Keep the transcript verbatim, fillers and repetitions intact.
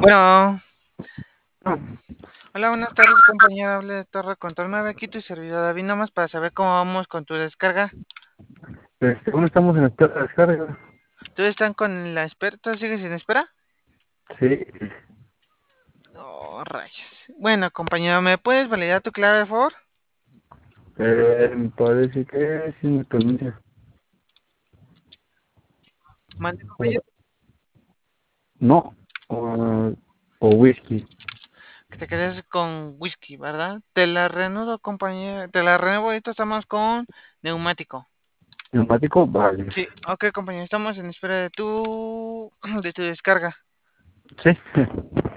Bueno, Ah, hola, buenas tardes, compañera. Hable de Torre Control nueve, aquí tu servidor David, nomás para saber cómo vamos con tu descarga. este, aún estamos en espera de descarga. ¿Tú están con la espera? ¿Tú sigues en espera? Sí, Oh, rayos. Bueno, compañero, ¿me puedes validar tu clave, por favor? eh, me parece que sí me pronuncia. Mande, compañero. No, o, o whisky. Que te quedes con whisky, ¿verdad? Te la reanudo, compañero. Te la renuevo, ahorita estamos con neumático. Neumático, vale. Sí, ok, compañero, estamos en espera de tu, de tu descarga. Sí,